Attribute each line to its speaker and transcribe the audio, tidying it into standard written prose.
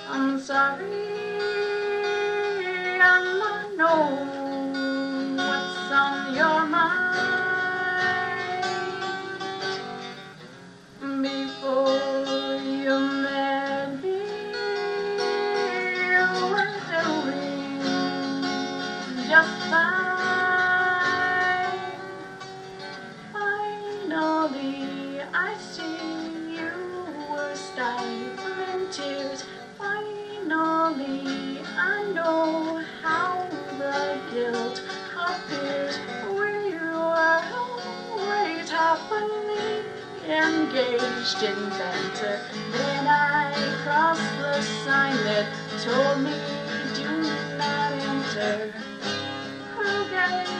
Speaker 1: I'm sorry, I know what's on your mind. Before you met me, you were doing just fine. Finally, I see you were stifling tears. Finally, I know how the guilt appears. We were always happily engaged in banter. Then I crossed the sign that told me do not enter. Who gave